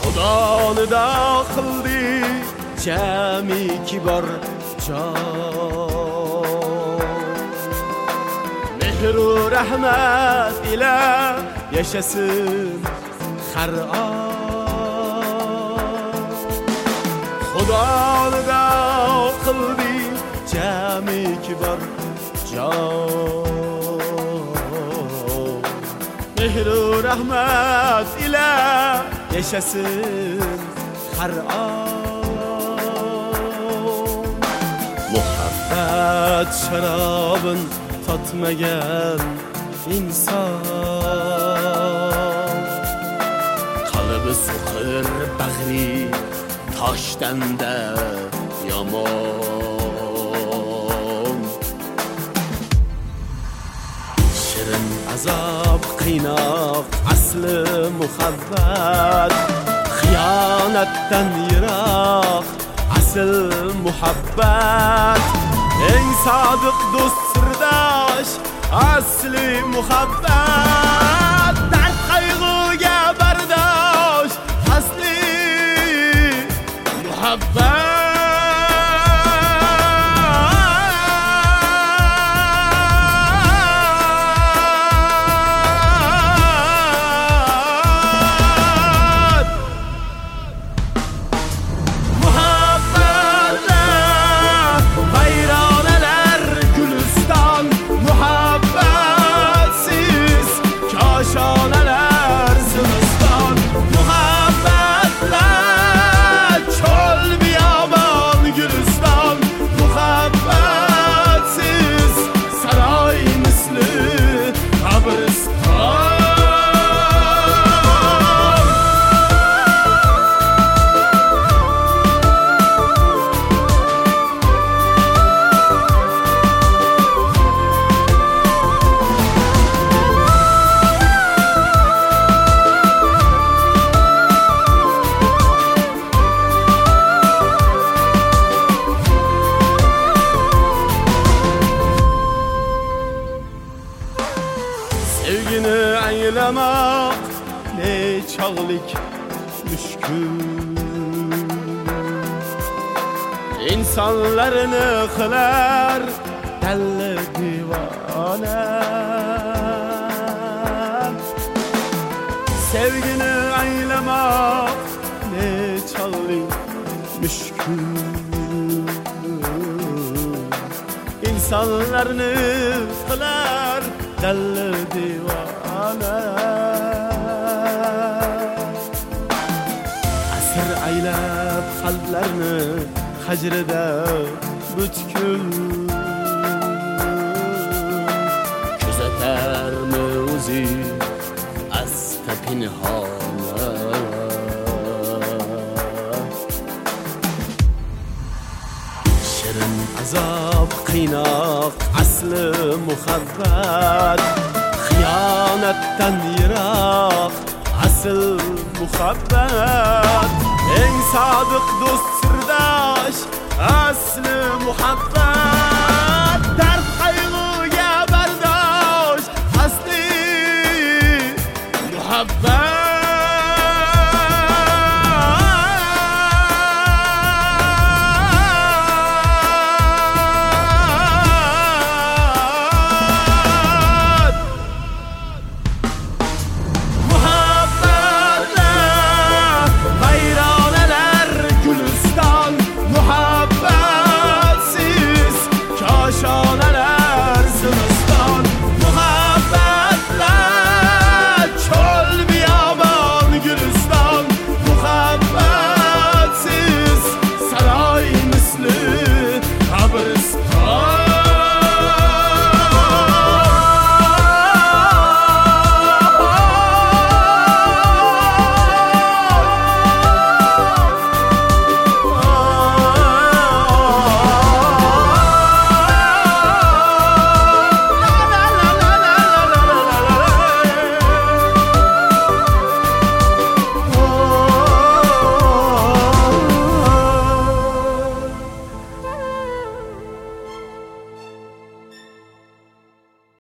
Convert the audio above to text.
Xudoni qildi jamiki bor jon. Mehru rahmat ila yashasin har on. Xudoni qildi jamiki bor jon. Mehru rahmat ila yashasin har on. Muhabbat sharobin tatmagan inson, qalbi suqir bag'ri toshdan-da yomon. Shirin azob qiynoq asli muhabbat, xiyonatdan yiroq asl muhabbat. Eng sodiq do'st sirdosh asli muhabbat. Dard qayg'uga bardosh asli muhabbat. Sevgini anglamak ne çağlik müşkül. İnsanlarını kılar deli divane. Sevgini anglamak ne çağlik müşkül. İnsanlarını kılar deli divane. Asr aylab qalblarni hajrida butkul. Kuzatarmi o'zi asta pinhona. Shirin azob qiynoq asli muhabbat, xiyonatdan yiroq asl muhabbat. Eng sodiq do'st sirdosh asli muhabbat.